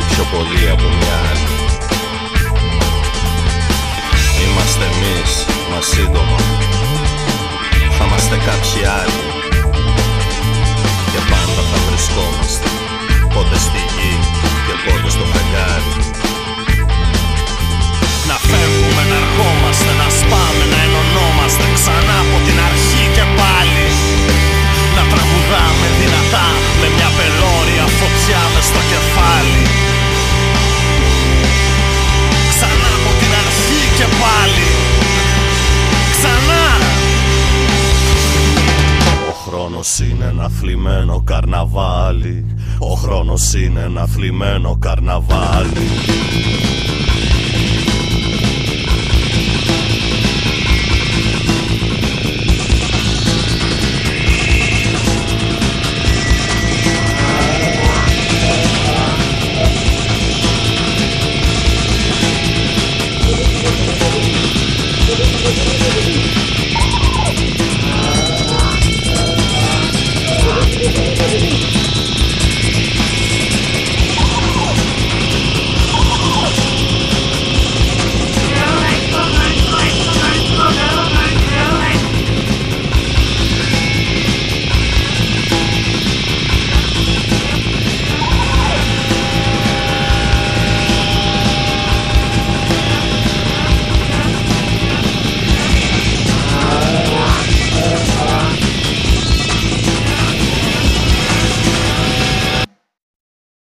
πιο πολύ από μια άλλη. Είμαστε εμείς, μα σύντομα θα είμαστε κάποιοι άλλοι. Και πάντα θα βρισκόμαστε, πότε στη γη και πότε στο φεγγάρι. Να φεύγουμε, να ερχόμαστε, να σπάμε, να ενωνόμαστε ξανά από την αρχή και πάλι. Να τραγουδάμε δυνατά με μια πελώρια φωτιά μες στο κεφάλι. Ξανά από την αρχή και πάλι. Ξανά. Ο χρόνος είναι ένα θλιμμένο καρναβάλι. Ο χρόνος είναι ένα θλιμμένο καρναβάλι.